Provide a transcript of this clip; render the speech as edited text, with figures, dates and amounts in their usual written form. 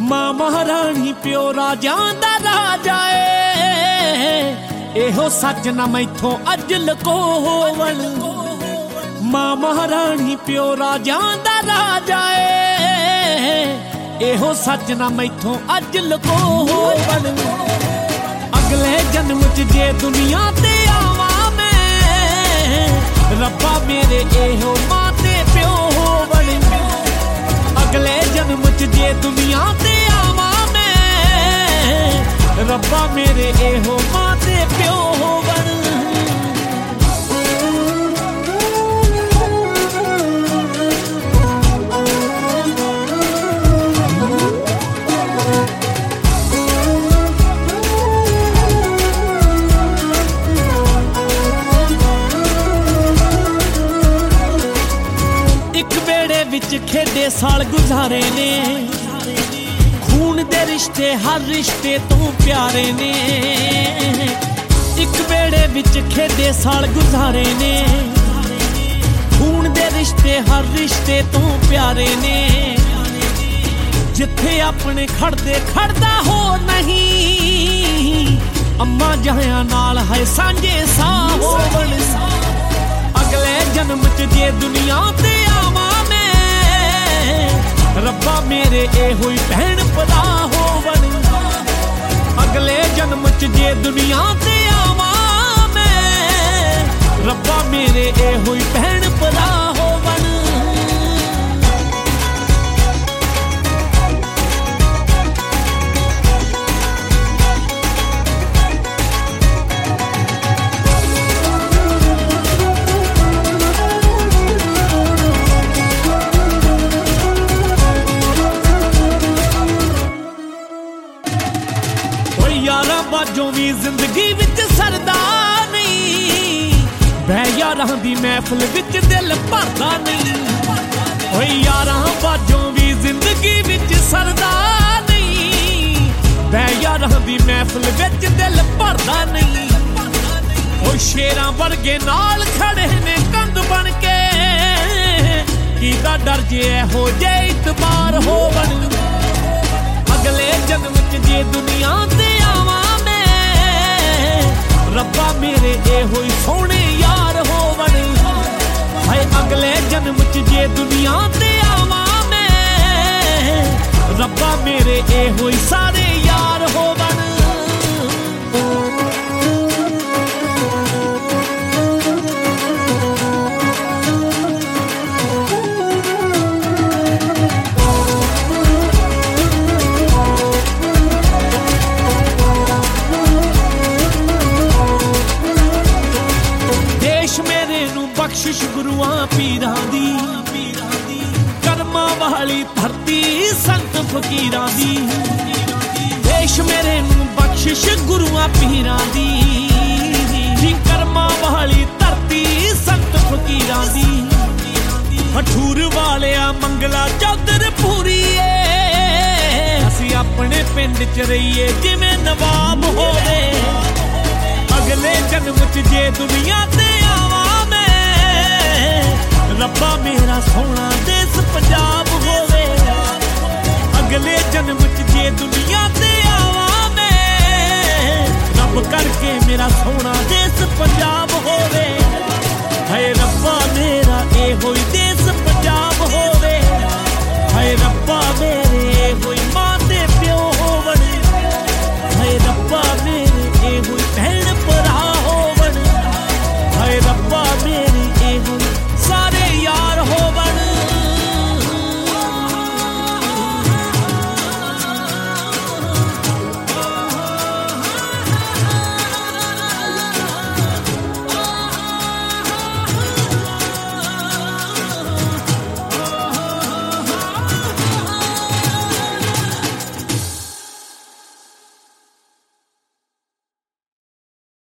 मां महारानी प्यो राजां दा राजा ए एहो सच ना मैथों अज लकोवन। मां महारानी प्यो राजां दा राजा ए एहो सच ना मैथों अज लकोवन। अगले जन्म च जे दुनिया ते आवा मैं रब्बा मेरे एहो मां ते प्यो होवन। अगले जन्म च जे दुनिया ते आवा मैं रब्बा मेरे एहो मां ते प्यो होवन। विच खेडे साल गुजारे ने खून दे रिश्ते हर रिश्ते तू प्यारे ने। एक बेड़े विच खेडे साल गुजारे ने खून दे रिश्ते हर रिश्ते तू प्यारे ने। जिथे अपने खड़दे खड़दा हो नहीं अम्मा जाया नाल है सांझे सा होवन। अगले जन्म च जे दुनिया ते आवा रब्बा मेरे एहो ही भैन भरा होवन। अगले जन्म च जे दुनिया ते आवा मैं रब्बा मेरे एहो ही भैन भरा होवन। यारां बाजों भी जिंदगी विच सरदा नहीं बह यारां दी महफिल विच दिल भरदा नहीं। ओए यारां बाजों भी जिंदगी विच सरदा नहीं बह यारां दी महफिल विच दिल भरदा नहीं। ओ शेरां वर्गे नाल खड़े ने कंध बन के कीदा डर जे हो जे इतबार होवन। अगले जन्म च जे दुनिया ते आवा मैं रब्बा मेरे एहो ही सोने यार होवन। हाय अगले जन्म च जे दुनिया ते आवा मैं रब्बा मेरे एहो ही सारे यार होवन। बख्शिश गुरुआं पीरां दी कर्मां वाली धरती संत फकीरां दी। देश मेरे नूं बख्शिश गुरुआं पीरां दी कर्मां वाली धरती संत फकीरां दी। हठूर वालिया मंगला चौधर पूरी असीं अपने पिंड च रहीए जिवें नवाब होवे। अगले जन्म च जे दुनिया ते आवा रब्बा मेरा सोना